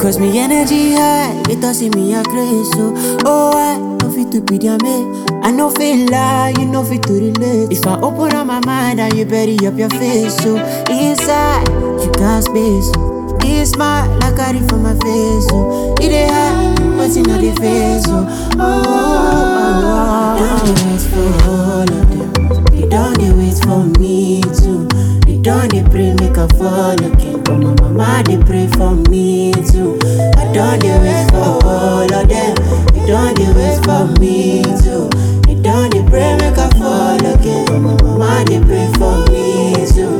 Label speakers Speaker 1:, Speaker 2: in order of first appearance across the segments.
Speaker 1: Cause me energy high, it does see me a crazy. So, oh, I no fit to be their mate. I no feel like you no fit to relate. If I open up my mind and you bury up your face, so inside you got space. It's smart like I read from my face, so it ain't hard, what's in the face, so don't wait for all of them. You don't wait for me too. You don't pray make a fall again. But my mama they pray for me too. I don't wait for all of them. You don't wait for me too. You don't pray make a fall again. But my mama they pray for me too.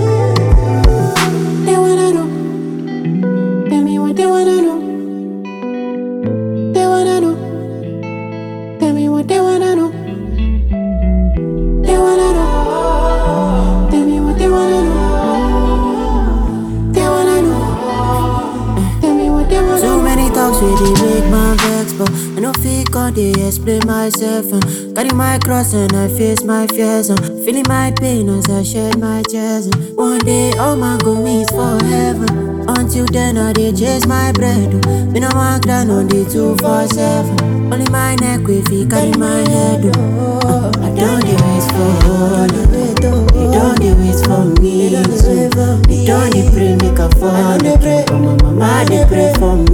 Speaker 1: They wanna know. Tell me what they wanna know. They wanna know. Tell me what they wanna know. They wanna know. Tell me what they wanna know. They wanna know. Tell me what they wanna know. So many talks really make my vex, but I no fit God they explain myself. Carry my cross and I face my fears. Feeling my pain as I shed my chest. One day all my go meet for heaven. Until then I dey chase my bread. Me no want grind on the 247. Only my neck if he carry my head. I don't wait for all of it. You don't wait for me. You don't pray make a fall. But my mama they pray for me.